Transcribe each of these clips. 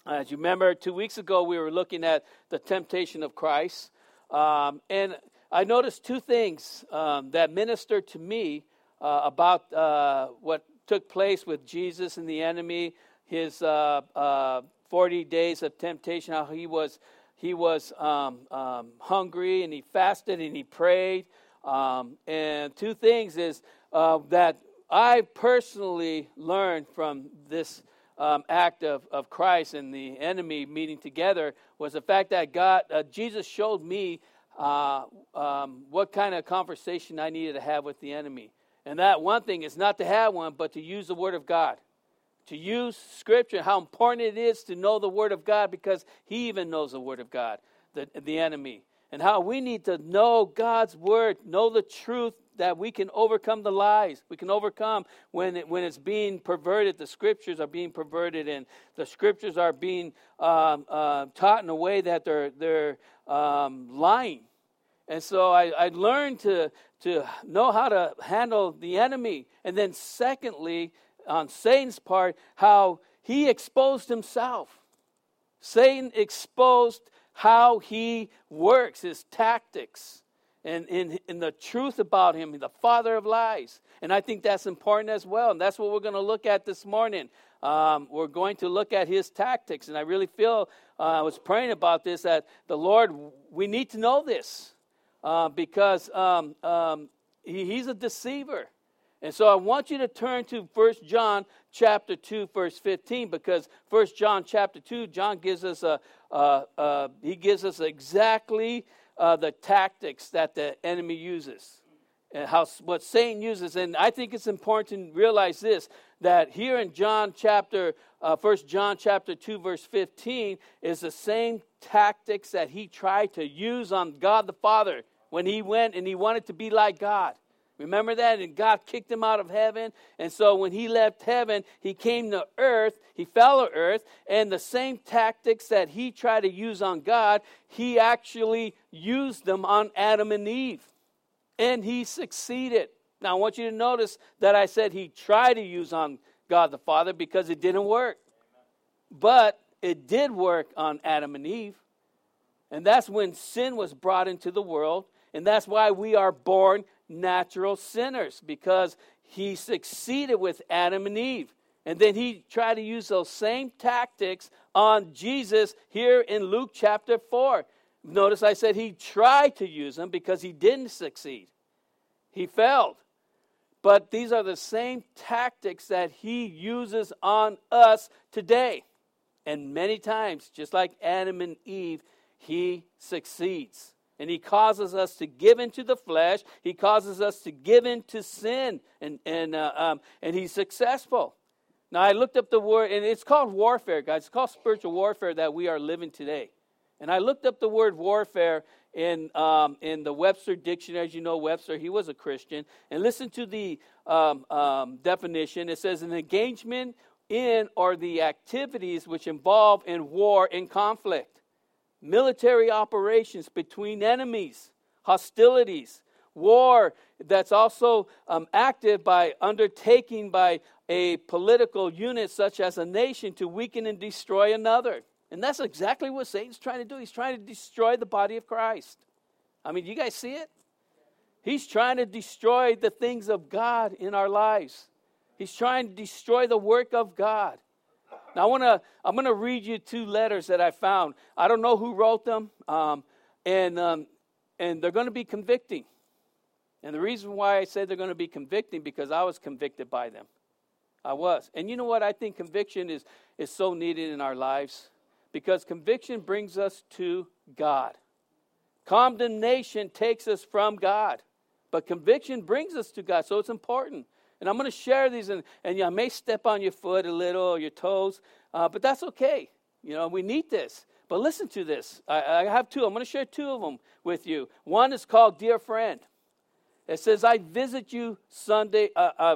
As you remember, 2 weeks ago, we were looking at the temptation of Christ. And I noticed two things that ministered to me about what took place with Jesus and the enemy, his 40 days of temptation, how he was hungry and he fasted and he prayed. And two things is that I personally learned from this act of Christ and the enemy meeting together was the fact that Jesus showed me what kind of conversation I needed to have with the enemy. And that one thing is not to have one, but to use the Word of God. To use Scripture, how important it is to know the Word of God, because he even knows the Word of God, the enemy. And how we need to know God's Word, know the truth, that we can overcome the lies. We can overcome when it's being perverted. The Scriptures are being perverted, and the Scriptures are being taught in a way that they're lying. And so I learned to know how to handle the enemy. And then secondly, on Satan's part, how he exposed himself. Satan exposed how he works, his tactics. And in the truth about him, the father of lies. And I think that's important as well. And that's what we're going to look at this morning. We're going to look at his tactics. And I really feel, I was praying about this, that the Lord, we need to know this. Because he's a deceiver. And so I want you to turn to 1 John chapter 2, verse 15. Because 1 John chapter 2, John gives us he gives us exactly the tactics that the enemy uses, and what Satan uses. And I think it's important to realize this, that here in 1 John chapter 2, verse 15, is the same tactics that he tried to use on God the Father when he went and he wanted to be like God. Remember that? And God kicked him out of heaven. And so when he left heaven, he came to earth. He fell to earth. And the same tactics that he tried to use on God, he actually used them on Adam and Eve. And he succeeded. Now I want you to notice that I said he tried to use on God the Father, because it didn't work. But it did work on Adam and Eve. And that's when sin was brought into the world. And that's why we are born natural sinners, because he succeeded with Adam and Eve. And then he tried to use those same tactics on Jesus here in Luke chapter 4. Notice I said he tried to use them because he didn't succeed. He failed. But these are the same tactics that he uses on us today. And many times, just like Adam and Eve, he succeeds. And he causes us to give into the flesh. He causes us to give into sin. And he's successful. Now, I looked up the word, and it's called warfare, guys. It's called spiritual warfare that we are living today. And I looked up the word warfare in the Webster Dictionary. As you know, Webster, he was a Christian. And listen to the definition. It says, an engagement in or the activities which involve in war and conflict. Military operations between enemies, hostilities, war that's also active by undertaking by a political unit such as a nation to weaken and destroy another. And that's exactly what Satan's trying to do. He's trying to destroy the body of Christ. I mean, you guys see it? He's trying to destroy the things of God in our lives. He's trying to destroy the work of God. Now, I'm gonna read you two letters that I found. I don't know who wrote them, and they're going to be convicting. And the reason why I say they're going to be convicting, because I was convicted by them. I was. And you know what? I think conviction is so needed in our lives, because conviction brings us to God. Condemnation takes us from God, but conviction brings us to God. So it's important. And I'm going to share these, and I may step on your foot a little, or your toes, but that's okay. You know, we need this. But listen to this. I have two. I'm going to share two of them with you. One is called Dear Friend. It says, I visit your Sunday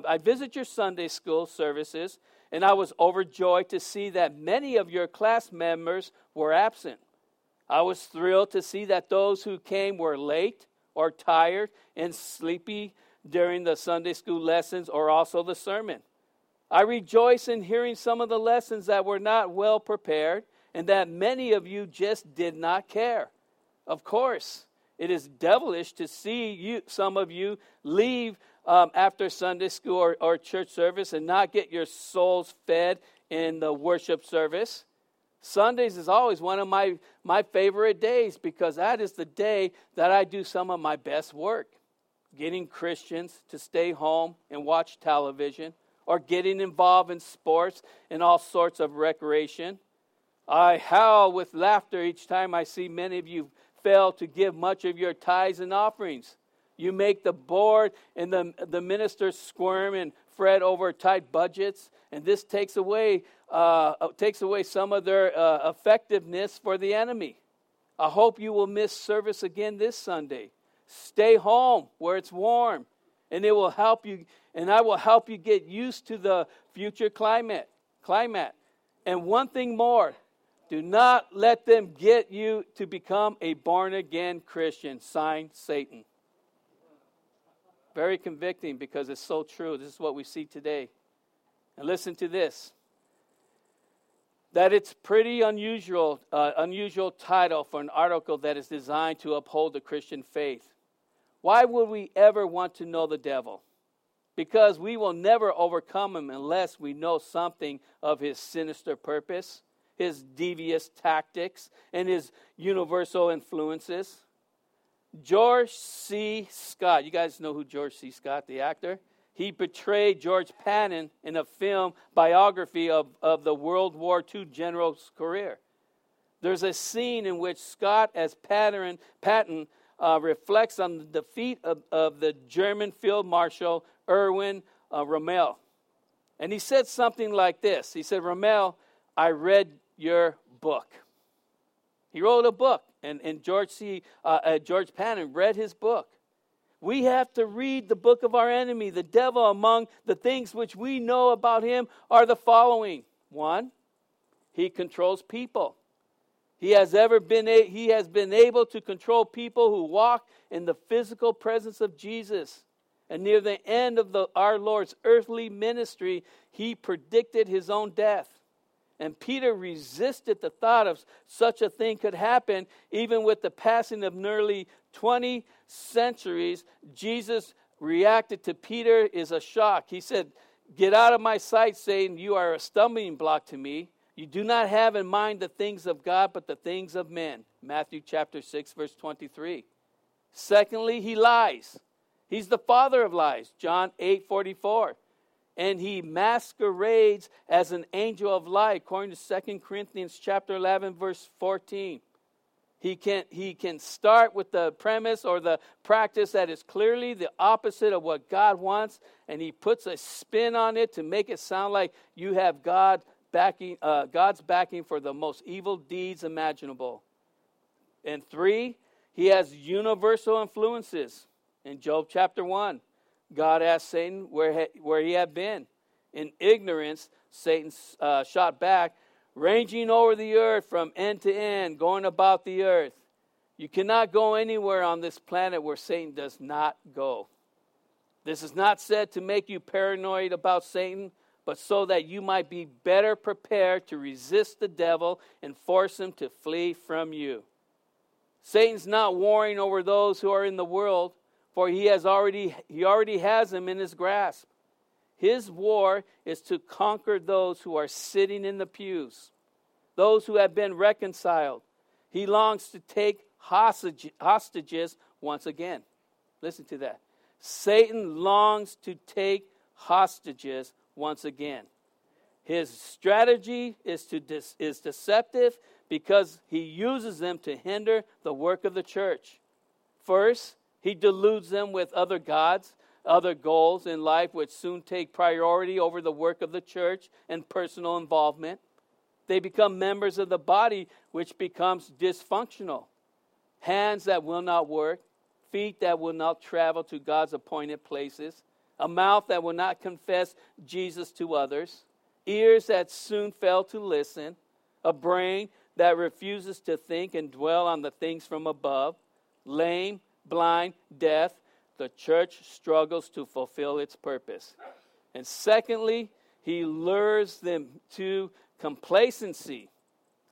school services, and I was overjoyed to see that many of your class members were absent. I was thrilled to see that those who came were late or tired and sleepy during the Sunday school lessons or also the sermon. I rejoice in hearing some of the lessons that were not well prepared, and that many of you just did not care. Of course, it is devilish to see some of you leave after Sunday school or church service and not get your souls fed in the worship service. Sundays is always one of my favorite days because that is the day that I do some of my best work. Getting Christians to stay home and watch television, or getting involved in sports and all sorts of recreation. I howl with laughter each time I see many of you fail to give much of your tithes and offerings. You make the board and the ministers squirm and fret over tight budgets, and this takes away some of their effectiveness for the enemy. I hope you will miss service again this Sunday. Stay home where it's warm, and it will help you. And I will help you get used to the future climate. And one thing more, do not let them get you to become a born-again Christian. Signed, Satan. Very convicting because it's so true. This is what we see today. And listen to this. That it's pretty unusual title for an article that is designed to uphold the Christian faith. Why would we ever want to know the devil? Because we will never overcome him unless we know something of his sinister purpose, his devious tactics, and his universal influences. George C. Scott, you guys know who George C. Scott, the actor? He portrayed George Patton in a film biography of the World War II general's career. There's a scene in which Scott, as Patton reflects on the defeat of the German Field Marshal Erwin Rommel. And he said something like this. He said, "Rommel, I read your book." He wrote a book, and George Patton read his book. We have to read the book of our enemy, the devil. Among the things which we know about him are the following. 1, he controls people. He has been able to control people who walk in the physical presence of Jesus. And near the end of our Lord's earthly ministry, he predicted his own death. And Peter resisted the thought of such a thing could happen. Even with the passing of nearly 20 centuries, Jesus reacted to Peter is a shock. He said, "Get out of my sight, Satan. You are a stumbling block to me. You do not have in mind the things of God, but the things of men." Matthew chapter 6, verse 23. Secondly, he lies. He's the father of lies. John 8:44. And he masquerades as an angel of light, according to 2 Corinthians chapter 11, verse 14. He can start with the premise or the practice that is clearly the opposite of what God wants, and he puts a spin on it to make it sound like you have God's backing for the most evil deeds imaginable. And 3, he has universal influences. In Job chapter 1, God asked Satan where he had been. In ignorance, Satan shot back, "Ranging over the earth from end to end, going about the earth." You cannot go anywhere on this planet where Satan does not go. This is not said to make you paranoid about Satan, but so that you might be better prepared to resist the devil and force him to flee from you. Satan's not warring over those who are in the world, for he already has them in his grasp. His war is to conquer those who are sitting in the pews, those who have been reconciled. He longs to take hostages once again. Listen to that. Satan longs to take hostages once again. His strategy is deceptive because he uses them to hinder the work of the church. First, he deludes them with other gods, other goals in life which soon take priority over the work of the church and personal involvement. They become members of the body which becomes dysfunctional. Hands that will not work, feet that will not travel to God's appointed places, a mouth that will not confess Jesus to others, ears that soon fail to listen, a brain that refuses to think and dwell on the things from above, lame, blind, deaf. The church struggles to fulfill its purpose. And secondly, he lures them to complacency.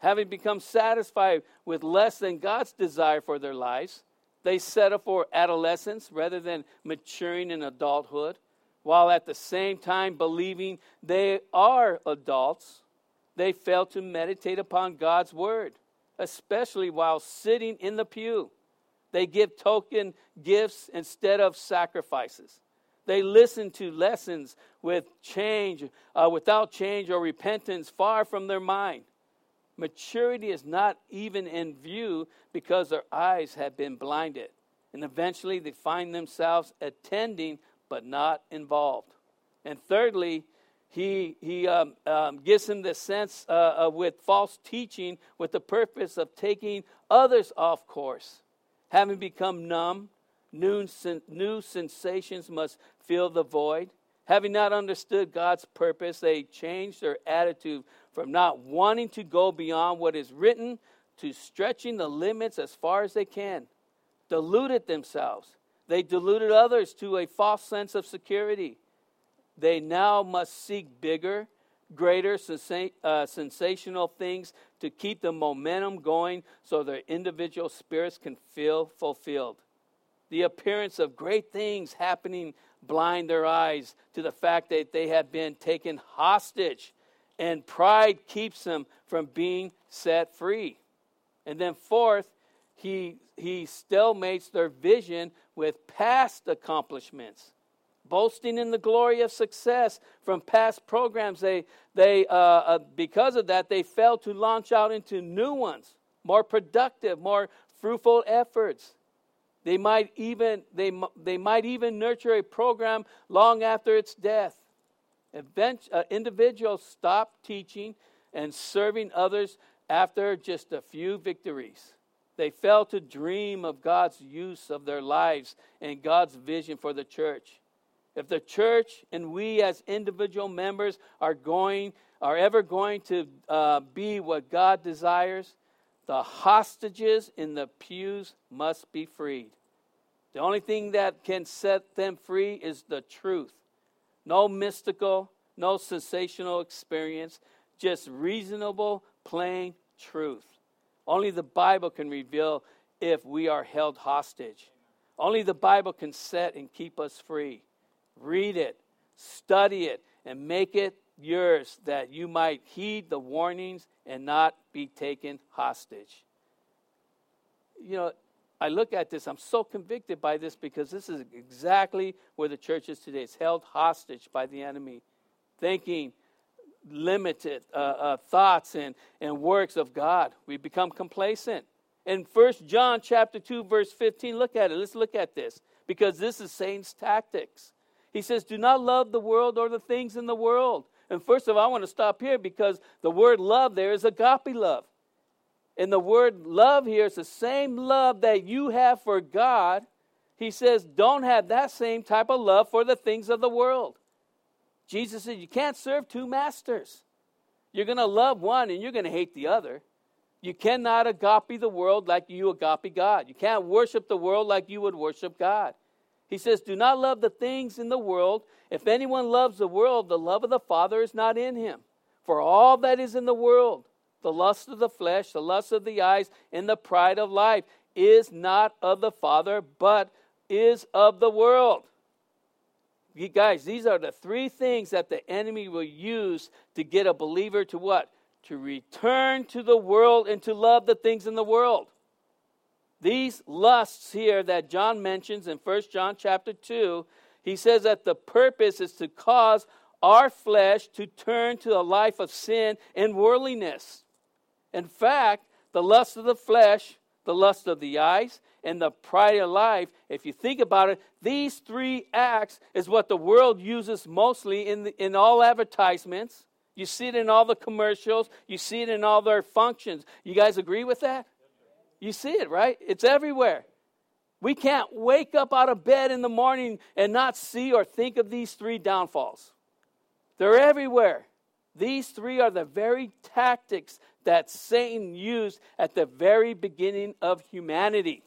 having become satisfied with less than God's desire for their lives, they settle for adolescence rather than maturing in adulthood, while at the same time believing they are adults. They fail to meditate upon God's word, especially while sitting in the pew. They give token gifts instead of sacrifices. They listen to lessons without change or repentance far from their mind. Maturity is not even in view because their eyes have been blinded. And eventually they find themselves attending but not involved. And thirdly, he gives them the sense with false teaching with the purpose of taking others off course. Having become numb, new sensations must fill the void. Having not understood God's purpose, they change their attitude from not wanting to go beyond what is written to stretching the limits as far as they can. Deluded themselves. They deluded others to a false sense of security. They now must seek bigger, greater, sensational things to keep the momentum going so their individual spirits can feel fulfilled. The appearance of great things happening blind their eyes to the fact that they have been taken hostage, and pride keeps them from being set free. And then fourth, he stalemates their vision with past accomplishments. Boasting in the glory of success from past programs, they because of that, they fail to launch out into new ones, more productive, more fruitful efforts. They might even nurture a program long after its death. Individuals stop teaching and serving others after just a few victories. They fail to dream of God's use of their lives and God's vision for the church. If the church and we as individual members are ever going to be what God desires, the hostages in the pews must be freed. The only thing that can set them free is the truth. No mystical, no sensational experience, just reasonable, plain truth. Only the Bible can reveal if we are held hostage. Only the Bible can set and keep us free. Read it, study it, and make it yours that you might heed the warnings and not be taken hostage. You know, I look at this, I'm so convicted by this because this is exactly where the church is today. It's held hostage by the enemy, thinking limited thoughts and works of God. We become complacent. In 1 John chapter 2, verse 15, look at it. Let's look at this because this is Satan's tactics. He says, do not love the world or the things in the world. And first of all, I want to stop here because the word love there is agape love. And the word love here is the same love that you have for God. He says, don't have that same type of love for the things of the world. Jesus said, you can't serve two masters. You're going to love one and you're going to hate the other. You cannot agape the world like you agape God. You can't worship the world like you would worship God. He says, do not love the things in the world. If anyone loves the world, the love of the Father is not in him. For all that is in the world, the lust of the flesh, the lust of the eyes, and the pride of life is not of the Father, but is of the world. You guys, these are the three things that the enemy will use to get a believer to what? To return to the world and to love the things in the world. These lusts here that John mentions in 1 John chapter 2, he says that the purpose is to cause our flesh to turn to a life of sin and worldliness. In fact, the lust of the flesh, the lust of the eyes, and the pride of life, if you think about it, these three acts is what the world uses mostly in all advertisements. You see it in all the commercials. You see it in all their functions. You guys agree with that? You see it, right? It's everywhere. We can't wake up out of bed in the morning and not see or think of these three downfalls. They're everywhere. These three are the very tactics that Satan used at the very beginning of humanity.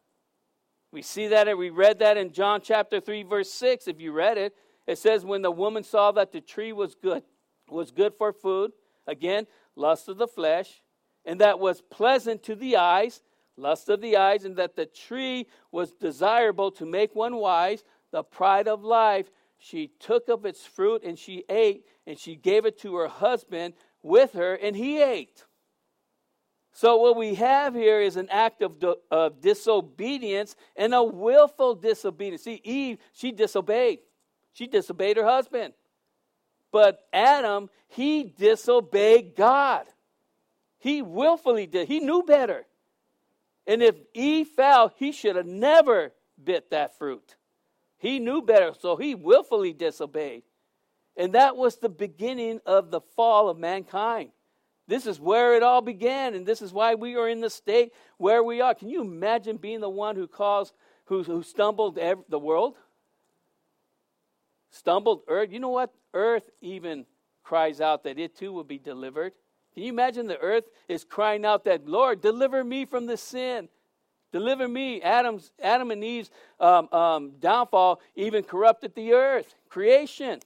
We see that, and we read that in John chapter 3, verse 6. If you read it, it says, when the woman saw that the tree was good for food, again, lust of the flesh, and that was pleasant to the eyes, lust of the eyes, and that the tree was desirable to make one wise, the pride of life. She took of its fruit, and she ate, and she gave it to her husband with her, and he ate. So what we have here is an act of disobedience and a willful disobedience. See, Eve, she disobeyed. She disobeyed her husband. But Adam, he disobeyed God. He willfully did. He knew better. And if Eve fell, he should have never bit that fruit. He knew better, so he willfully disobeyed. And that was the beginning of the fall of mankind. This is where it all began, and this is why we are in the state where we are. Can you imagine being the one who stumbled the world? Stumbled earth. You know what? Earth even cries out that it too will be delivered. Can you imagine the earth is crying out that, Lord, deliver me from this sin. Deliver me. Adam and Eve's downfall even corrupted the earth, creation.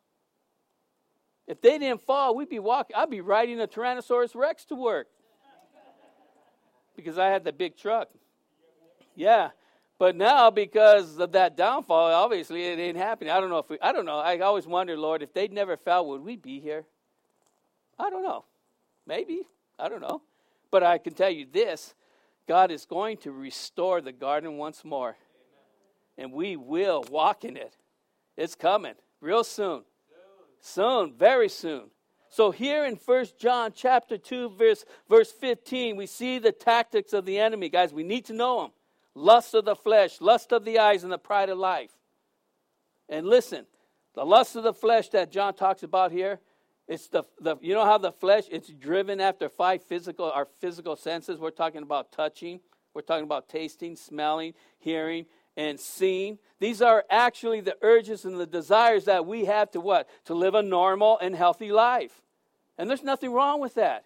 If they didn't fall, I'd be riding a Tyrannosaurus Rex to work. Because I had the big truck. Yeah. But now, because of that downfall, obviously it ain't happening. I don't know. I always wonder, Lord, if they'd never fell, would we be here? I don't know. Maybe. I don't know. But I can tell you this. God is going to restore the garden once more. And we will walk in it. It's coming real soon. Soon, very soon. So here in 1 John chapter 2, verse 15, we see the tactics of the enemy. Guys, we need to know them. Lust of the flesh, lust of the eyes, and the pride of life. And listen, the lust of the flesh that John talks about here, it's the you know how the flesh, it's driven after our physical senses. We're talking about touching. We're talking about tasting, smelling, hearing, and seeing. These are actually the urges and the desires that we have to what? To live a normal and healthy life. And there's nothing wrong with that.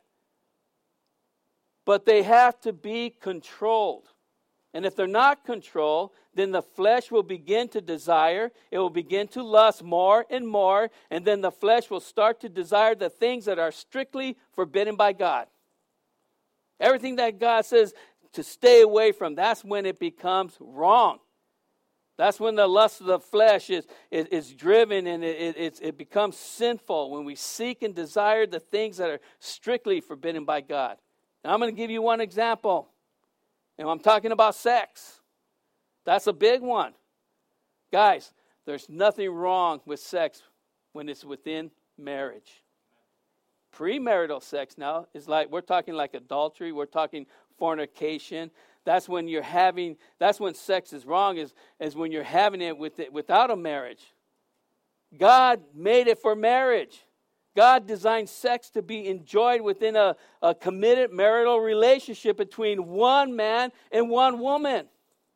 But they have to be controlled. And if they're not controlled, then the flesh will begin to desire. It will begin to lust more and more. And then the flesh will start to desire the things that are strictly forbidden by God. Everything that God says to stay away from, that's when it becomes wrong. That's when the lust of the flesh is driven and it becomes sinful, when we seek and desire the things that are strictly forbidden by God. Now, I'm going to give you one example. And I'm talking about sex. That's a big one. Guys, there's nothing wrong with sex when it's within marriage. Premarital sex now is like, we're talking like adultery, we're talking fornication. That's when sex is wrong, is when you're having it without a marriage. God made it for marriage. God designed sex to be enjoyed within a committed marital relationship between one man and one woman.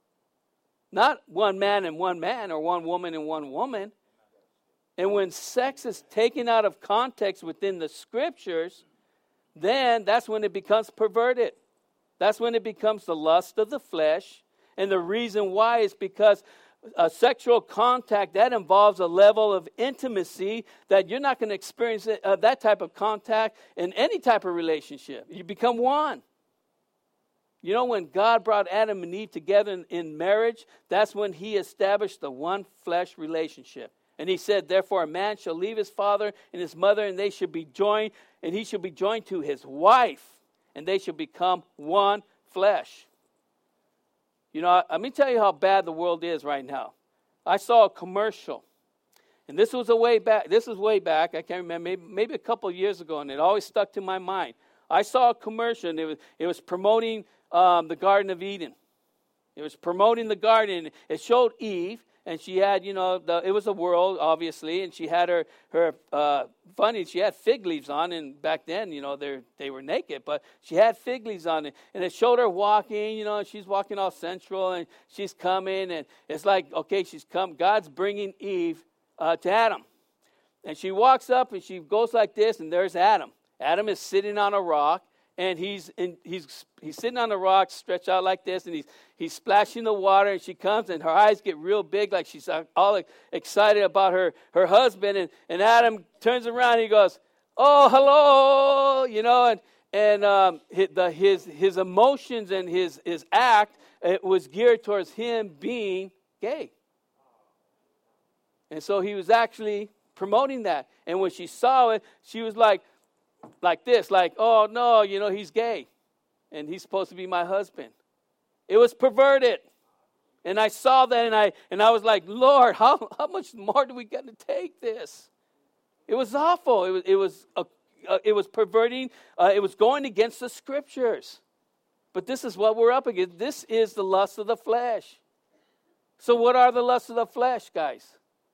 Not one man and one man, or one woman and one woman. And when sex is taken out of context within the scriptures, then that's when it becomes perverted. That's when it becomes the lust of the flesh. And the reason why is because sexual contact, that involves a level of intimacy that you're not going to experience that type of contact in any type of relationship. You become one. You know, when God brought Adam and Eve together in marriage, that's when he established the one flesh relationship. And he said, therefore, a man shall leave his father and his mother, and they should be joined, and he shall be joined to his wife, and they shall become one flesh. You know, let me tell you how bad the world is right now. I saw a commercial, and this was way back. I can't remember, maybe a couple of years ago, and it always stuck to my mind. I saw a commercial, and it was promoting the Garden of Eden. It was promoting the garden. It showed Eve, and she had, it was a world, obviously, and she had her she had fig leaves on, and back then, they were naked, but she had fig leaves on, and it showed her walking, and she's walking all sensual, and she's coming, and it's like, okay, she's come. God's bringing Eve to Adam, and she walks up, and she goes like this, and there's Adam. Adam is sitting on a rock, and he's sitting on the rock, stretched out like this, and he's splashing the water, and she comes, and her eyes get real big, like she's all excited about her husband, and Adam turns around, and he goes, oh, hello, his emotions and his act, it was geared towards him being gay. And so he was actually promoting that. And when she saw it, she was like this, like, oh no, he's gay. And he's supposed to be my husband. It was perverted. And I saw that, and I was like, Lord, how much more do we get to take this? It was awful. It was perverting. It was going against the scriptures. But this is what we're up against. This is the lust of the flesh. So what are the lusts of the flesh, guys?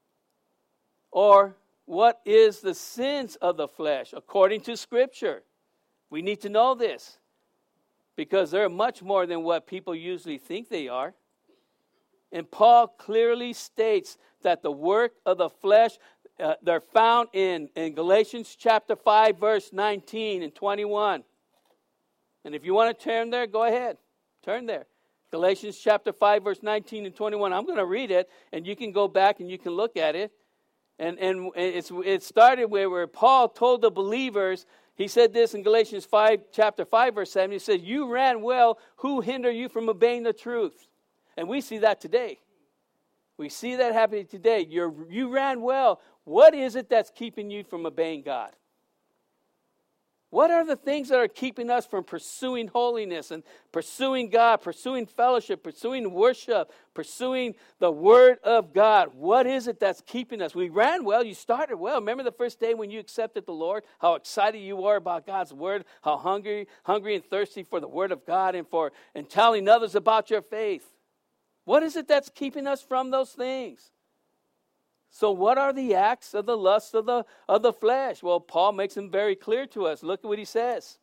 Or what is the sins of the flesh according to Scripture? We need to know this because they're much more than what people usually think they are. And Paul clearly states that the work of the flesh, they're found in Galatians chapter 5, verse 19 and 21. And if you want to turn there, go ahead. Turn there. Galatians chapter 5, verse 19 and 21. I'm going to read it, and you can go back and you can look at it. And it started where Paul told the believers, he said this in Galatians chapter 5, verse 7. He said, you ran well. Who hindered you from obeying the truth? And we see that today. We see that happening today. You ran well. What is it that's keeping you from obeying God? What are the things that are keeping us from pursuing holiness and pursuing God, pursuing fellowship, pursuing worship, pursuing the Word of God? What is it that's keeping us? We ran well. You started well. Remember the first day when you accepted the Lord, how excited you were about God's Word, how hungry and thirsty for the Word of God and telling others about your faith. What is it that's keeping us from those things? So what are the acts of the lust of the flesh? Well, Paul makes them very clear to us. Look at what he says.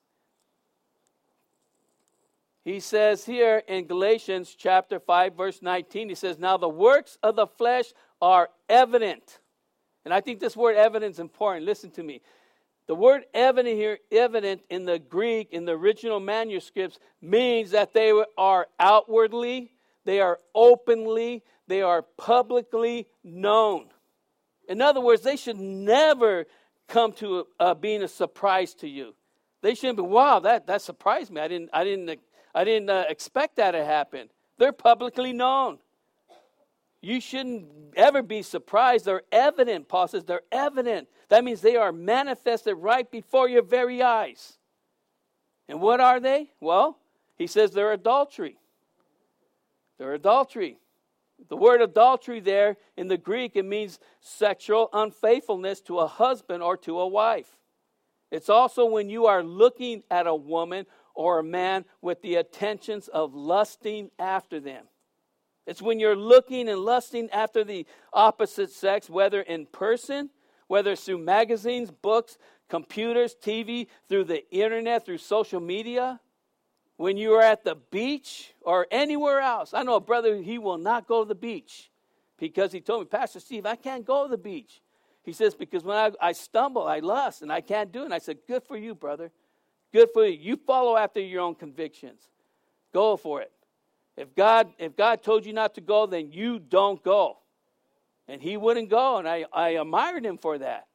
He says here in Galatians chapter 5, verse 19, he says, now the works of the flesh are evident. And I think this word evident is important. Listen to me. The word evident here, evident in the Greek, in the original manuscripts, means that they are outwardly, they are openly, they are publicly known. In other words, they should never come to being a surprise to you. They shouldn't be, wow, that surprised me. I didn't expect that to happen. They're publicly known. You shouldn't ever be surprised. They're evident. Paul says they're evident. That means they are manifested right before your very eyes. And what are they? Well, he says they're adultery. They're adultery. The word adultery there in the Greek, it means sexual unfaithfulness to a husband or to a wife. It's also when you are looking at a woman or a man with the intentions of lusting after them. It's when you're looking and lusting after the opposite sex, whether in person, whether it's through magazines, books, computers, TV, through the internet, through social media. When you are at the beach or anywhere else. I know a brother, he will not go to the beach because he told me, Pastor Steve, I can't go to the beach. He says, because when I stumble, I lust, and I can't do it. And I said, good for you, brother. Good for you. You follow after your own convictions. Go for it. If God told you not to go, then you don't go. And he wouldn't go, and I admired him for that.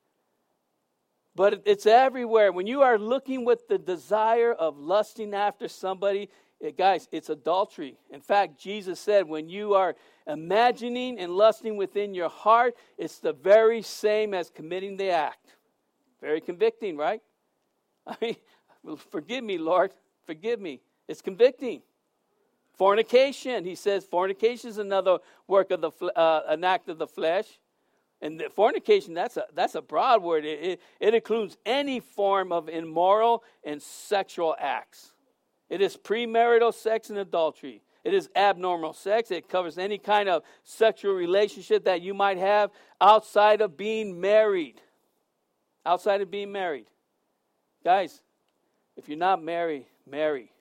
But it's everywhere. When you are looking with the desire of lusting after somebody, guys, it's adultery. In fact, Jesus said when you are imagining and lusting within your heart, it's the very same as committing the act. Very convicting, right? I mean, forgive me, Lord. Forgive me. It's convicting. Fornication. He says fornication is another work of an act of the flesh. And the fornication, that's a broad word. It includes any form of immoral and sexual acts. It is premarital sex and adultery. It is abnormal sex. It covers any kind of sexual relationship that you might have outside of being married. Outside of being married. Guys, if you're not married, marry.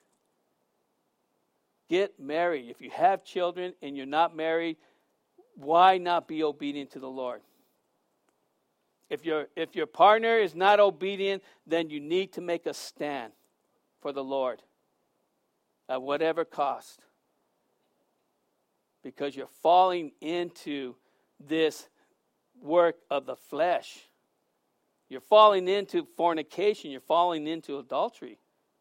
Get married. If you have children and you're not married, why not be obedient to the Lord? If your partner is not obedient, then you need to make a stand for the Lord at whatever cost. Because you're falling into this work of the flesh. You're falling into fornication. You're falling into adultery.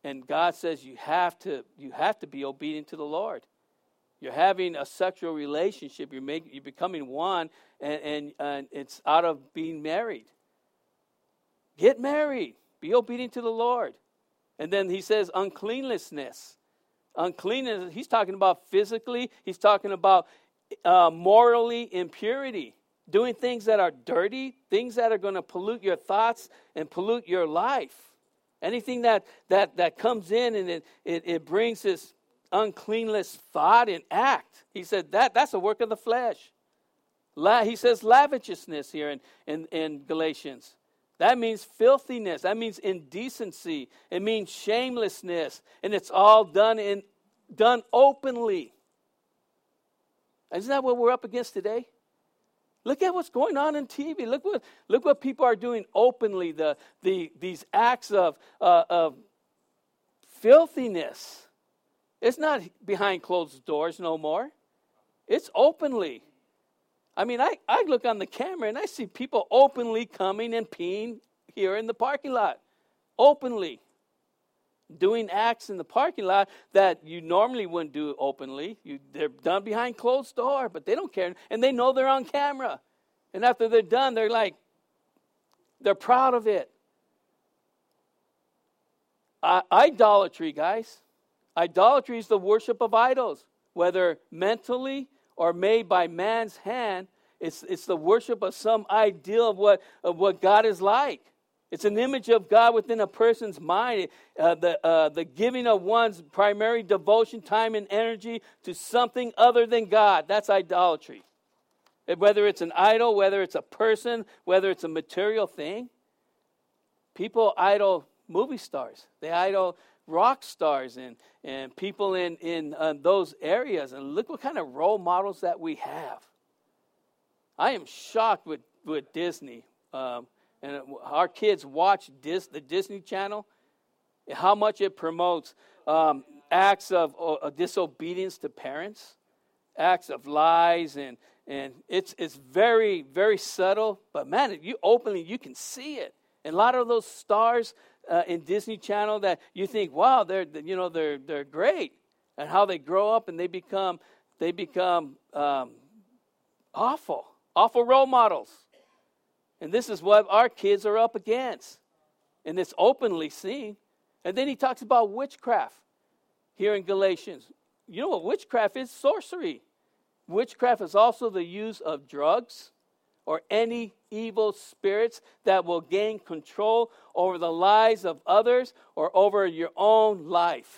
And God says you have to be obedient to the Lord. You're having a sexual relationship. You're becoming one, and it's out of being married. Get married. Be obedient to the Lord. And then he says uncleanlessness. Uncleanness, he's talking about physically. He's talking about morally impurity. Doing things that are dirty, things that are going to pollute your thoughts and pollute your life. Anything that comes in and it brings this uncleanness thought and act. He said that's a work of the flesh. He says lavishness here in Galatians. That means filthiness. That means indecency. It means shamelessness. And it's all done openly. Isn't that what we're up against today? Look at what's going on in TV. Look what people are doing openly. These acts of filthiness. It's not behind closed doors no more. It's openly. I mean, I look on the camera and I see people openly coming and peeing here in the parking lot. Openly. Doing acts in the parking lot that you normally wouldn't do openly. They're done behind closed door, but they don't care. And they know they're on camera. And after they're done, they're proud of it. Idolatry, guys. Idolatry is the worship of idols, whether mentally or made by man's hand. It's the worship of some ideal of what God is like. It's an image of God within a person's mind. The giving of one's primary devotion, time, and energy to something other than God. That's idolatry. Whether it's an idol, whether it's a person, whether it's a material thing. People idol movie stars. They idol rock stars and people in those areas. And look what kind of role models that we have. I am shocked with Disney. And our kids watch the Disney Channel, how much it promotes acts of disobedience to parents, acts of lies, and it's very, very subtle. But man, you can see it. And a lot of those stars in Disney Channel that you think, wow, they're great, and how they grow up and they become awful role models. And this is what our kids are up against. And it's openly seen. And then he talks about witchcraft here in Galatians. You know what witchcraft is? Sorcery. Witchcraft is also the use of drugs or any evil spirits that will gain control over the lives of others or over your own life.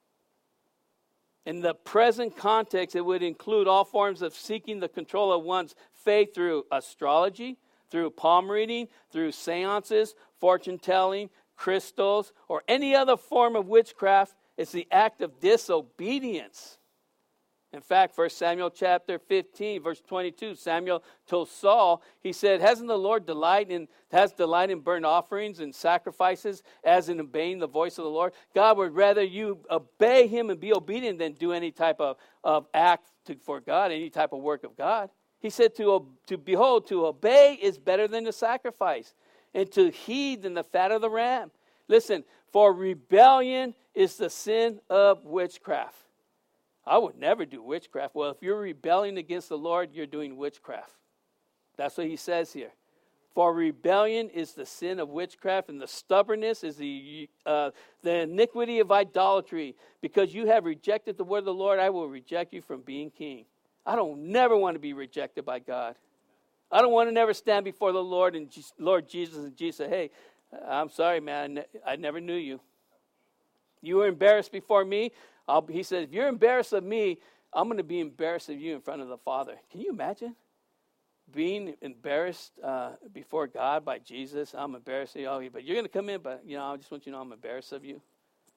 In the present context, it would include all forms of seeking the control of one's faith through astrology, through palm reading, through seances, fortune telling, crystals, or any other form of witchcraft. It's the act of disobedience. In fact, 1 Samuel chapter 15, verse 22, Samuel told Saul, he said, hasn't the Lord delight in burnt offerings and sacrifices as in obeying the voice of the Lord? God would rather you obey him and be obedient than do any type of act for God, any type of work of God. He said to obey is better than the sacrifice, and to heed than the fat of the ram. Listen, for rebellion is the sin of witchcraft. I would never do witchcraft. Well, if you're rebelling against the Lord, you're doing witchcraft. That's what he says here. For rebellion is the sin of witchcraft, and the stubbornness is the iniquity of idolatry. Because you have rejected the word of the Lord, I will reject you from being king. I don't never want to be rejected by God. I don't want to never stand before the Lord and Lord Jesus and Jesus say, hey, I'm sorry, man, I never knew you. You were embarrassed before me. He said, if you're embarrassed of me, I'm going to be embarrassed of you in front of the Father. Can you imagine being embarrassed before God by Jesus? I'm embarrassed of you, but you're going to come in, but I just want you to know I'm embarrassed of you.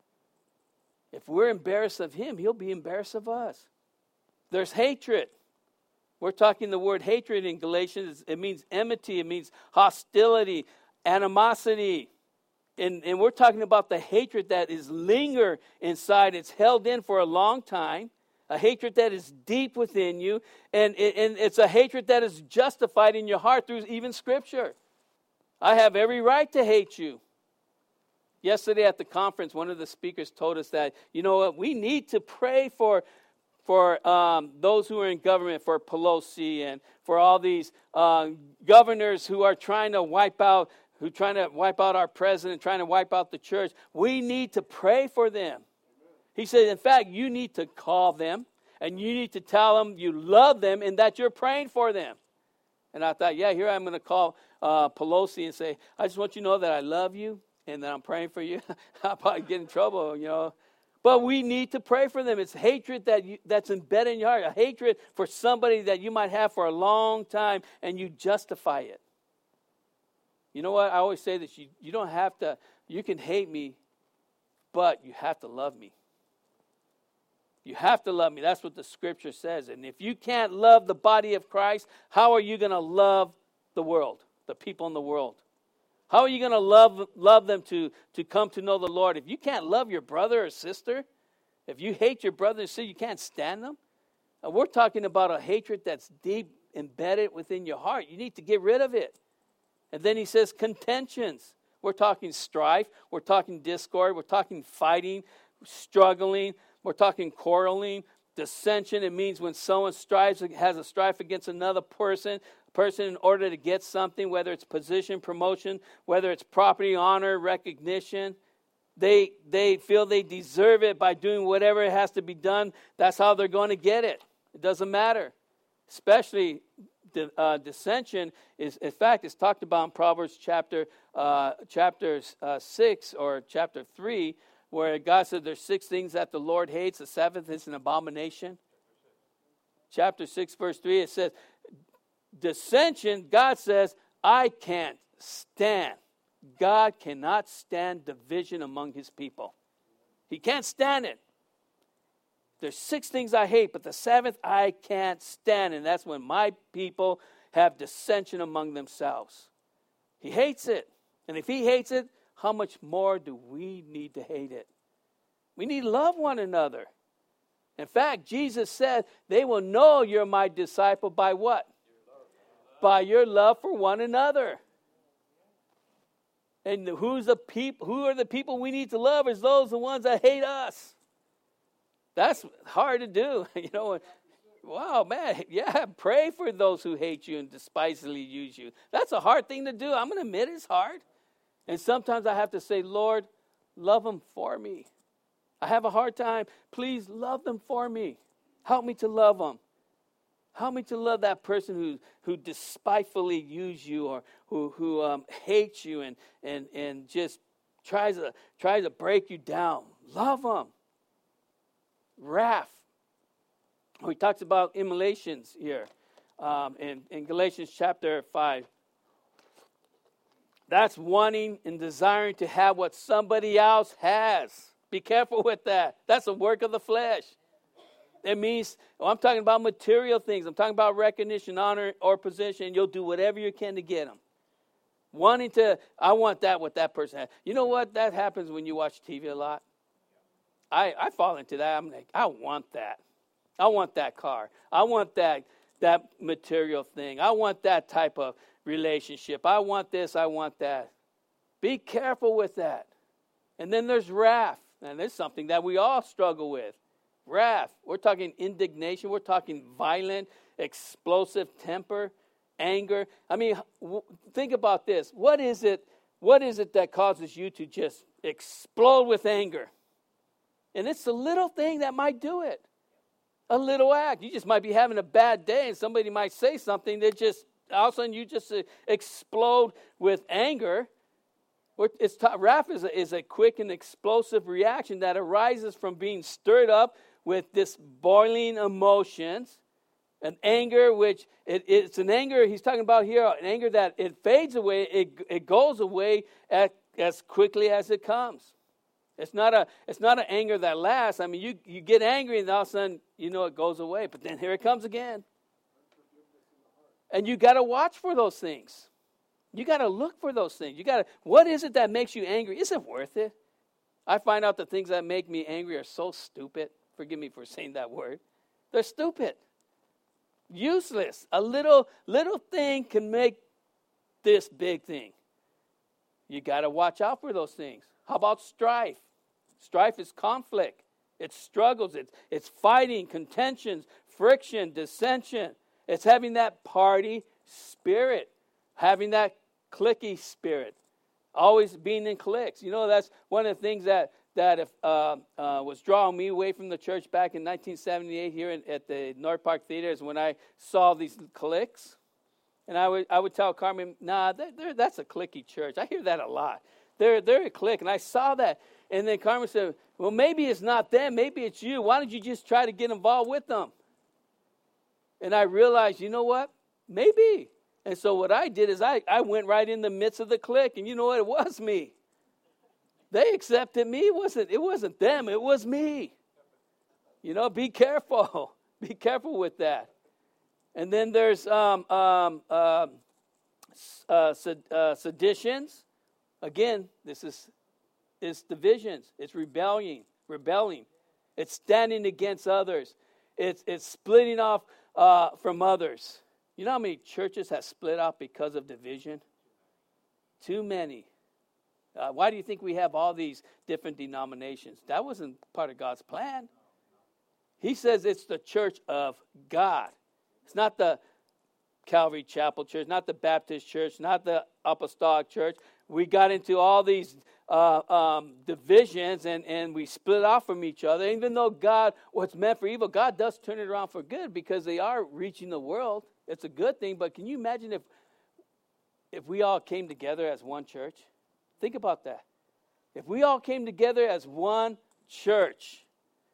If we're embarrassed of him, he'll be embarrassed of us. There's hatred. We're talking the word hatred in Galatians. It means enmity. It means hostility, animosity. And we're talking about the hatred that is linger inside. It's held in for a long time. A hatred that is deep within you. And it's a hatred that is justified in your heart through even Scripture. I have every right to hate you. Yesterday at the conference, one of the speakers told us that, you know what, we need to pray for those who are in government, for Pelosi and for all these governors who are trying to wipe out our president, trying to wipe out the church. We need to pray for them. He said, in fact, you need to call them and you need to tell them you love them and that you're praying for them. And I thought, yeah, here I'm going to call Pelosi and say, I just want you to know that I love you and that I'm praying for you. I'll probably get in trouble, you know. But we need to pray for them. It's hatred that's embedded in your heart, a hatred for somebody that you might have for a long time, and you justify it. You know what? I always say this. You don't have to, you can hate me, but you have to love me. You have to love me. That's what the scripture says. And if you can't love the body of Christ, how are you going to love the world, the people in the world? How are you going to love them to come to know the Lord? If you can't love your brother or sister, if you hate your brother and sister, you can't stand them. We're talking about a hatred that's deep embedded within your heart. You need to get rid of it. And then he says contentions. We're talking strife. We're talking discord. We're talking fighting, struggling. We're talking quarreling, dissension. It means when someone has a strife against another person in order to get something, whether it's position, promotion, whether it's property, honor, recognition. They feel they deserve it by doing whatever it has to be done. That's how they're going to get it. It doesn't matter. Especially dissension is, in fact, it's talked about in Proverbs chapter 6 or chapter 3, where God said there's 6 things that the Lord hates. The 7th is an abomination. Chapter 6, verse 3, it says, dissension, God says, I can't stand. God cannot stand division among his people. He can't stand it. There's 6 things I hate, but the 7th I can't stand. And that's when my people have dissension among themselves. He hates it. And if he hates it, how much more do we need to hate it? We need to love one another. In fact, Jesus said, they will know you're my disciple by what? By your love for one another. And who are the people we need to love? Is those the ones that hate us. That's hard to do. You know, wow, man, yeah, pray for those who hate you and despisefully use you. That's a hard thing to do. I'm going to admit it's hard. And sometimes I have to say, Lord, love them for me. I have a hard time. Please love them for me. Help me to love them. Help me to love that person who despitefully uses you or who hates you and just tries to break you down. Love them. Wrath. He talks about immolations here in Galatians chapter 5. That's wanting and desiring to have what somebody else has. Be careful with that. That's a work of the flesh. It means, I'm talking about material things. I'm talking about recognition, honor, or position. You'll do whatever you can to get them. I want that, what that person has. You know what? That happens when you watch TV a lot. I fall into that. I'm like, I want that. I want that car. I want that material thing. I want that type of relationship. I want this. I want that. Be careful with that. And then there's wrath. And there's something that we all struggle with. Wrath. We're talking indignation. We're talking violent, explosive temper, anger. I mean, think about this. What is it that causes you to just explode with anger? And it's a little thing that might do it. A little act. You just might be having a bad day and somebody might say something that just, all of a sudden you just explode with anger. Wrath is a quick and explosive reaction that arises from being stirred up with this boiling emotions. An anger, which it's an anger he's talking about here, an anger that it fades away, it goes away as quickly as it comes. It's not an anger that lasts. I mean, you get angry and all of a sudden, it goes away. But then here it comes again. And you got to watch for those things. You got to look for those things. What is it that makes you angry? Is it worth it? I find out the things that make me angry are so stupid. Forgive me for saying that word. They're stupid. Useless. A little thing can make this big thing. You got to watch out for those things. How about strife? Strife is conflict. It's struggles. It's fighting, contentions, friction, dissension. It's having that party spirit, having that cliquey spirit, always being in cliques. You know, that's one of the things that was drawing me away from the church back in 1978 here at the North Park Theater is when I saw these cliques. And I would tell Carmen, nah, that's a cliquey church. I hear that a lot. They're a clique. And I saw that. And then Carmen said, well, maybe it's not them. Maybe it's you. Why don't you just try to get involved with them? And I realized, you know what? Maybe. And so what I did is I went right in the midst of the clique. And you know what? It was me. They accepted me. It wasn't them. It was me. You know, be careful. Be careful with that. And then there's seditions. Again, this is divisions. It's rebelling. It's standing against others. It's splitting off from others. You know how many churches have split off because of division? Too many. Why do you think we have all these different denominations? That wasn't part of God's plan. He says it's the church of God. It's not the Calvary Chapel Church, not the Baptist Church, not the Apostolic Church. We got into all these divisions and we split off from each other. Even though God, what's meant for evil, God does turn it around for good because they are reaching the world. It's a good thing, but can you imagine if we all came together as one church? Think about that. If we all came together as one church,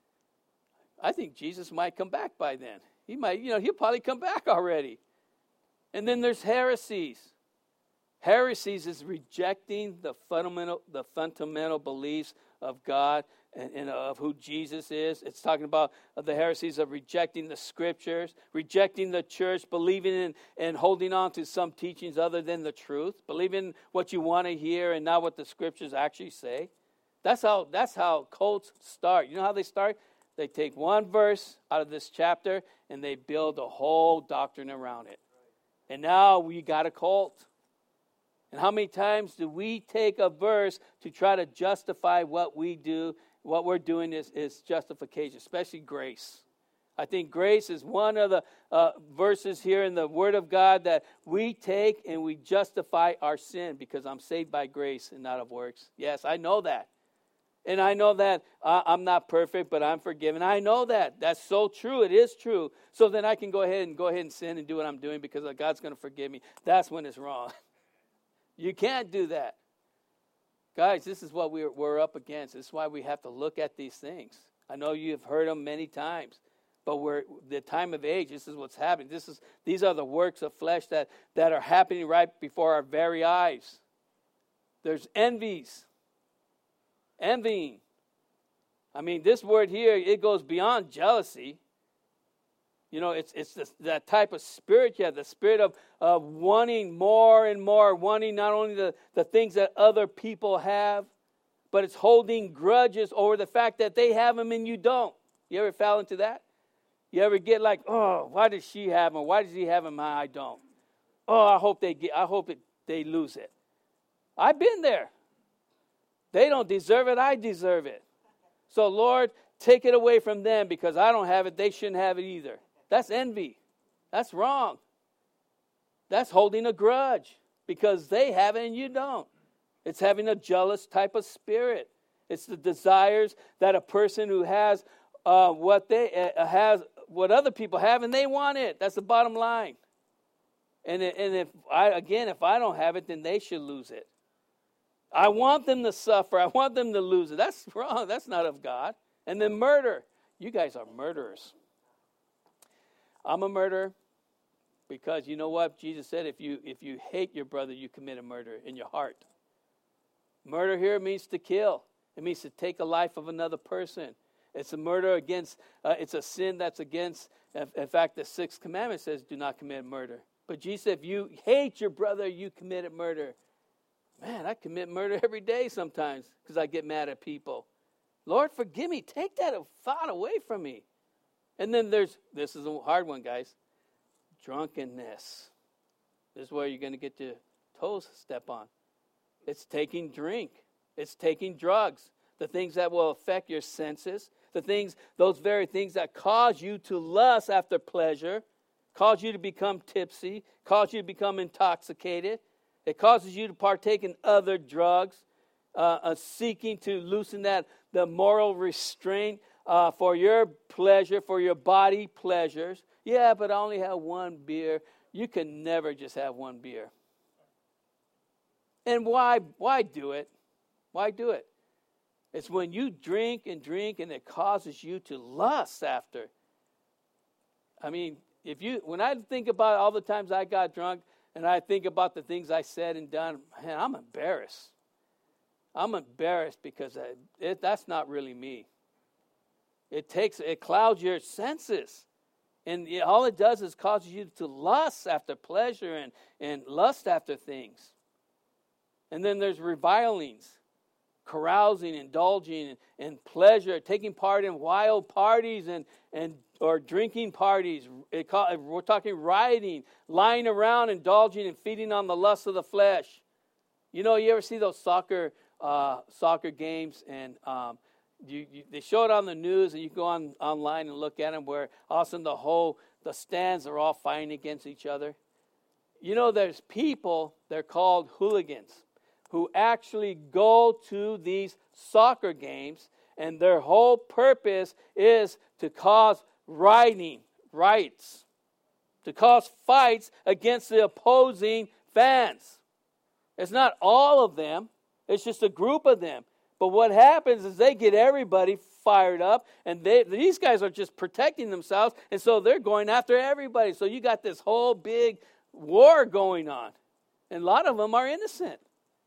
I think Jesus might come back by then. He might, he'll probably come back already. And then there's heresies. Heresies is rejecting the fundamental beliefs of God and of who Jesus is. It's talking about the heresies of rejecting the scriptures, rejecting the church, believing in and holding on to some teachings other than the truth, believing what you want to hear and not what the scriptures actually say. That's how cults start. You know how they start? They take one verse out of this chapter and they build a whole doctrine around it. And now we got a cult. And how many times do we take a verse to try to justify what we do? What we're doing is justification, especially grace. I think grace is one of the verses here in the Word of God that we take and we justify our sin because I'm saved by grace and not of works. Yes, I know that. And I know that I'm not perfect, but I'm forgiven. I know that. That's so true. It is true. So then I can go ahead and sin and do what I'm doing because God's going to forgive me. That's when it's wrong. You can't do that. Guys, this is what we're up against. This is why we have to look at these things. I know you've heard them many times, but we're the time of age. This is what's happening. These are the works of flesh that are happening right before our very eyes. There's envying. I mean, this word here, it goes beyond jealousy. You know, it's that type of spirit, the spirit of wanting more and more, wanting not only the things that other people have, but it's holding grudges over the fact that they have them and you don't. You ever fall into that? You ever get like, oh, why does she have them? Why does he have them? I don't. Oh, I hope they lose it. I've been there. They don't deserve it. I deserve it. So, Lord, take it away from them because I don't have it. They shouldn't have it either. That's envy. That's wrong. That's holding a grudge because they have it and you don't. It's having a jealous type of spirit. It's the desires that a person who has what other people have and they want it. That's the bottom line. And if I don't have it, then they should lose it. I want them to suffer. I want them to lose it. That's wrong. That's not of God. And then murder. You guys are murderers. I'm a murderer because you know what? Jesus said if you hate your brother, you commit a murder in your heart. Murder here means to kill. It means to take a life of another person. It's a murder against, it's a sin that's against, in fact, the sixth commandment says do not commit murder. But Jesus said if you hate your brother, you committed murder. Man, I commit murder every day sometimes because I get mad at people. Lord, forgive me. Take that thought away from me. And then this is a hard one, guys, drunkenness. This is where you're going to get your toes stepped on. It's taking drink. It's taking drugs, the things that will affect your senses, those very things that cause you to lust after pleasure, cause you to become tipsy, cause you to become intoxicated. It causes you to partake in other drugs, seeking to loosen the moral restraint for your pleasure, for your body pleasures. Yeah, but I only have one beer. You can never just have one beer. And why do it? Why do it? It's when you drink and it causes you to lust after. I mean, when I think about all the times I got drunk and I think about the things I said and done, man, I'm embarrassed. I'm embarrassed because that's not really me. It clouds your senses. And all it does is causes you to lust after pleasure and lust after things. And then there's revilings, carousing, indulging in pleasure, taking part in wild parties or drinking parties. We're talking rioting, lying around, indulging and feeding on the lust of the flesh. You ever see those soccer games and they show it on the news, and you go online and look at them, where all of a sudden the stands are all fighting against each other. There's people, they're called hooligans, who actually go to these soccer games, and their whole purpose is to cause riots, to cause fights against the opposing fans. It's not all of them, it's just a group of them. But what happens is they get everybody fired up, and these guys are just protecting themselves, and so they're going after everybody. So you got this whole big war going on, and a lot of them are innocent.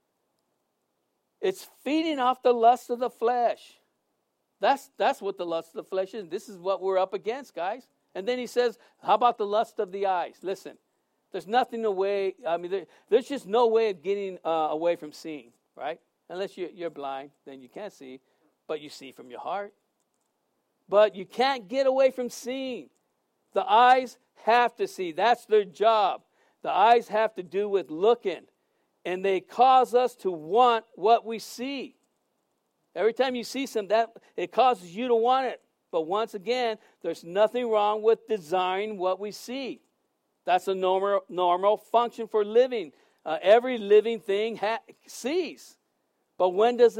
It's feeding off the lust of the flesh. That's what the lust of the flesh is. This is what we're up against, guys. And then he says, how about the lust of the eyes? Listen, there's nothing away. I mean, there's just no way of getting away from seeing, right? Unless you're blind, then you can't see, but you see from your heart. But you can't get away from seeing. The eyes have to see. That's their job. The eyes have to do with looking, and they cause us to want what we see. Every time you see something, it causes you to want it. But once again, there's nothing wrong with desiring what we see. That's a normal function for living. Every living thing sees. But when does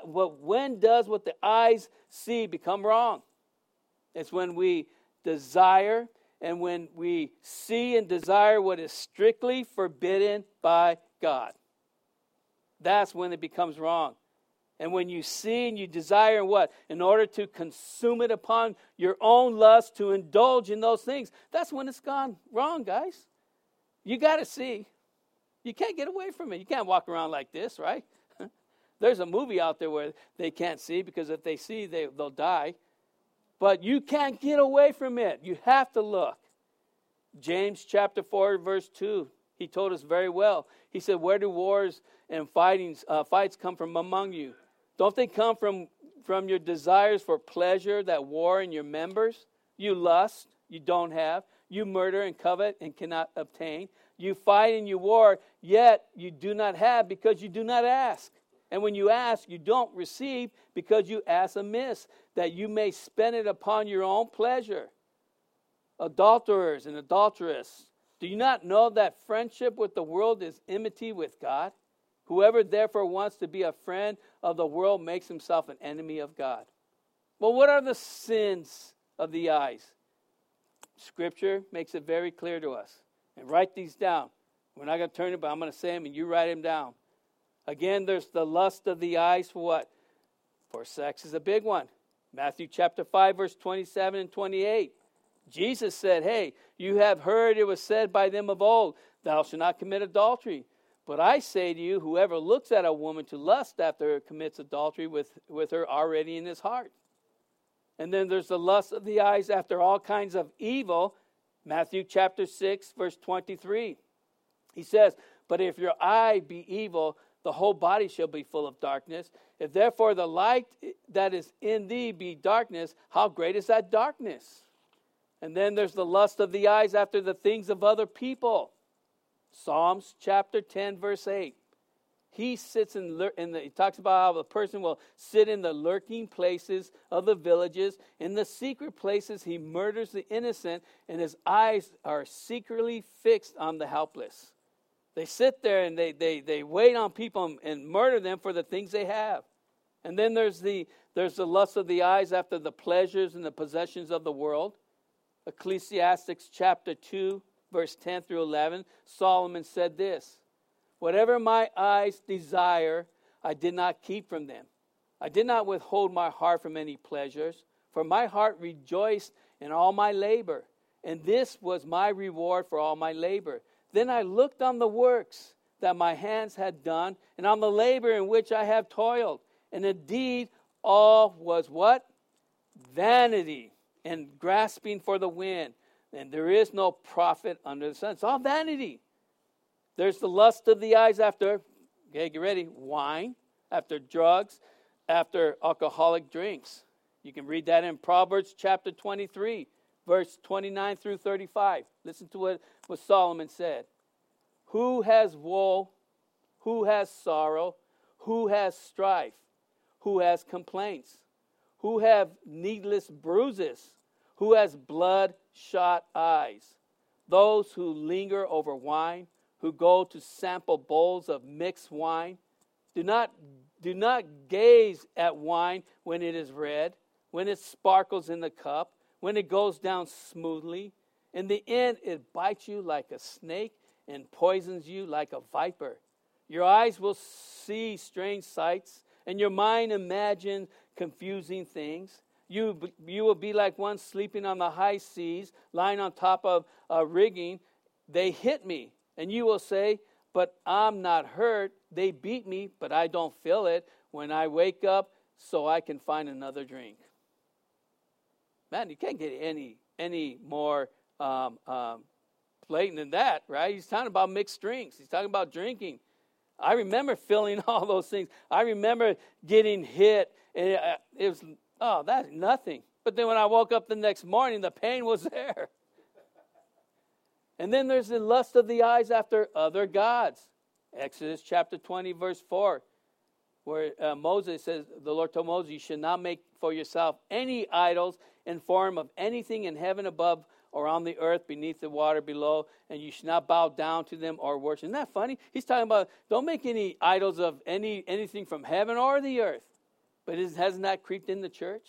what the eyes see become wrong? It's when we desire and when we see and desire what is strictly forbidden by God. That's when it becomes wrong. And when you see and you desire and what? In order to consume it upon your own lust, to indulge in those things, that's when it's gone wrong, guys. You got to see. You can't get away from it. You can't walk around like this, right? There's a movie out there where they can't see, because if they see, they'll die. But you can't get away from it. You have to look. James chapter 4, verse 2, he told us very well. He said, where do wars and fights come from among you? Don't they come from your desires for pleasure that war in your members? You lust, you don't have. You murder and covet and cannot obtain. You fight and you war, yet you do not have because you do not ask. And when you ask, you don't receive because you ask amiss, that you may spend it upon your own pleasure. Adulterers and adulteresses, do you not know that friendship with the world is enmity with God? Whoever therefore wants to be a friend of the world makes himself an enemy of God. Well, what are the sins of the eyes? Scripture makes it very clear to us. And write these down. We're not going to turn it, but I'm going to say them and you write them down. Again, there's the lust of the eyes for what? For sex is a big one. Matthew chapter 5, verse 27 and 28. Jesus said, hey, you have heard it was said by them of old, thou shalt not commit adultery. But I say to you, whoever looks at a woman to lust after her commits adultery with her already in his heart. And then there's the lust of the eyes after all kinds of evil. Matthew chapter 6, verse 23. He says, but if your eye be evil, the whole body shall be full of darkness. If therefore the light that is in thee be darkness, how great is that darkness? And then there's the lust of the eyes after the things of other people. Psalms chapter 10, verse 8. he sits he talks about how the person will sit in the lurking places of the villages. In the secret places, he murders the innocent, and his eyes are secretly fixed on the helpless. They sit there and they wait on people and murder them for the things they have. And then there's the lust of the eyes after the pleasures and the possessions of the world. Ecclesiastes chapter 2, verse 10 through 11, Solomon said this: "Whatever my eyes desire, I did not keep from them. I did not withhold my heart from any pleasures, for my heart rejoiced in all my labor, and this was my reward for all my labor. Then I looked on the works that my hands had done, and on the labor in which I have toiled. And indeed, all was" what? "Vanity and grasping for the wind. And there is no profit under the sun." It's all vanity. There's the lust of the eyes after, okay, get ready, wine, after drugs, after alcoholic drinks. You can read that in Proverbs chapter 23, verse 29 through 35. Listen to what Solomon said. "Who has woe? Who has sorrow? Who has strife? Who has complaints? Who have needless bruises? Who has bloodshot eyes? Those who linger over wine, who go to sample bowls of mixed wine. Do not gaze at wine when it is red, when it sparkles in the cup, when it goes down smoothly. In the end, it bites you like a snake and poisons you like a viper. Your eyes will see strange sights, and your mind imagine confusing things. You will be like one sleeping on the high seas, lying on top of a rigging. They hit me, and you will say, but I'm not hurt. They beat me, but I don't feel it. When I wake up, so I can find another drink." Man, you can't get any more blatant than that, right? He's talking about mixed drinks. He's talking about drinking. I remember feeling all those things. I remember getting hit, and it was, that's nothing. But then when I woke up the next morning, the pain was there. And then there's the lust of the eyes after other gods. Exodus chapter 20, verse 4, where Moses says, the Lord told Moses, "You should not make for yourself any idols in form of anything in heaven above or on the earth beneath the water below, and you should not bow down to them or worship." Isn't that funny? He's talking about don't make any idols of anything from heaven or the earth. But hasn't that creeped in the church?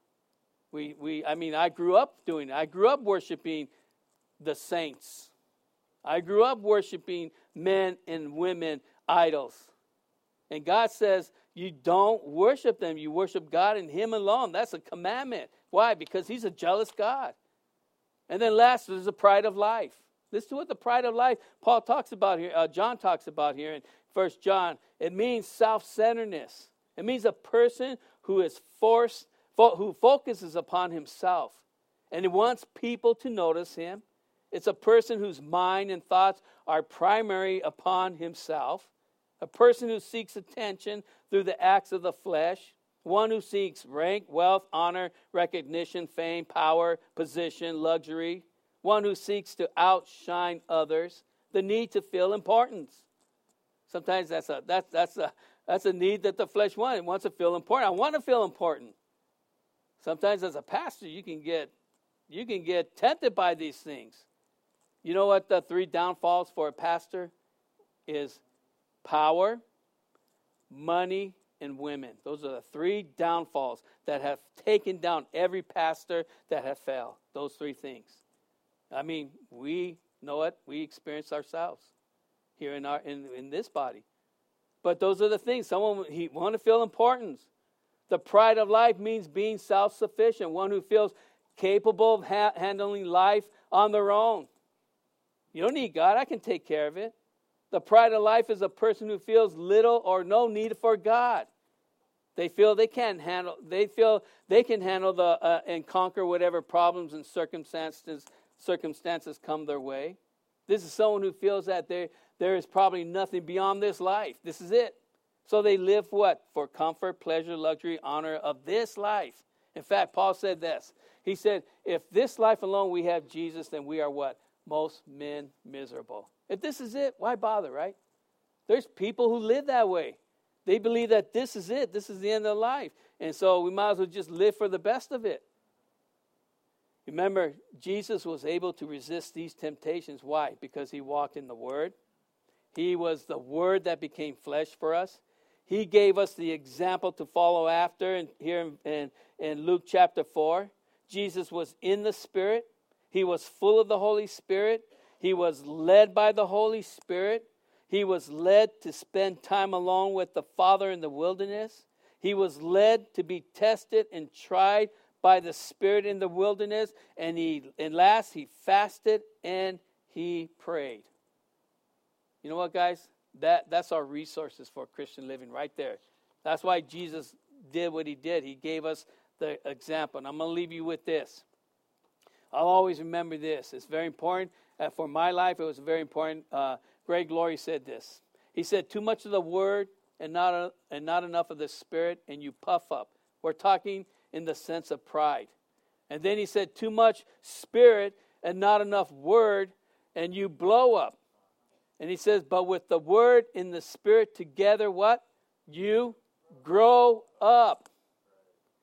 I grew up doing it. I grew up worshiping the saints. I grew up worshiping men and women idols. And God says you don't worship them. You worship God and Him alone. That's a commandment. Why? Because He's a jealous God. And then last, there's the pride of life. Listen to what the pride of life Paul talks about here. John talks about here in 1 John. It means self-centeredness. It means a person who who focuses upon himself and he wants people to notice him. It's a person whose mind and thoughts are primary upon himself. A person who seeks attention through the acts of the flesh. One who seeks rank, wealth, honor, recognition, fame, power, position, luxury. One who seeks to outshine others. The need to feel importance. Sometimes that's a need that the flesh wants. It wants to feel important. I want to feel important. Sometimes as a pastor, you can get tempted by these things. You know what the 3 downfalls for a pastor is? Power, money, and women. Those are the 3 downfalls that have taken down every pastor that have failed. Those 3 things. I mean, we know it. We experience ourselves here in this body. But those are the things. Someone want to feel importance. The pride of life means being self-sufficient. One who feels capable of handling life on their own. You don't need God. I can take care of it. The pride of life is a person who feels little or no need for God. They feel they can handle and conquer whatever problems and circumstances come their way. This is someone who feels that there is probably nothing beyond this life. This is it. So they live what? For comfort, pleasure, luxury, honor of this life. In fact, Paul said this. He said, if this life alone we have Jesus, then we are what? Most men miserable. If this is it, why bother, right? There's people who live that way. They believe that this is it. This is the end of life. And so we might as well just live for the best of it. Remember, Jesus was able to resist these temptations. Why? Because he walked in the Word. He was the Word that became flesh for us. He gave us the example to follow after. And here in Luke chapter 4, Jesus was in the Spirit. He was full of the Holy Spirit. He was led by the Holy Spirit. He was led to spend time alone with the Father in the wilderness. He was led to be tested and tried by the Spirit in the wilderness. And last, he fasted and he prayed. You know what, guys? That's our resources for Christian living right there. That's why Jesus did what he did. He gave us the example. And I'm going to leave you with this. I'll always remember this. It's very important. For my life, it was very important. Greg Laurie said this. He said, too much of the Word and not enough of the Spirit, and you puff up. We're talking in the sense of pride. And then he said, too much Spirit and not enough Word, and you blow up. And he says, but with the Word and the Spirit together, what? You grow up.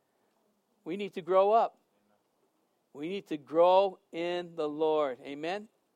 We need to grow up. We need to grow in the Lord. Amen?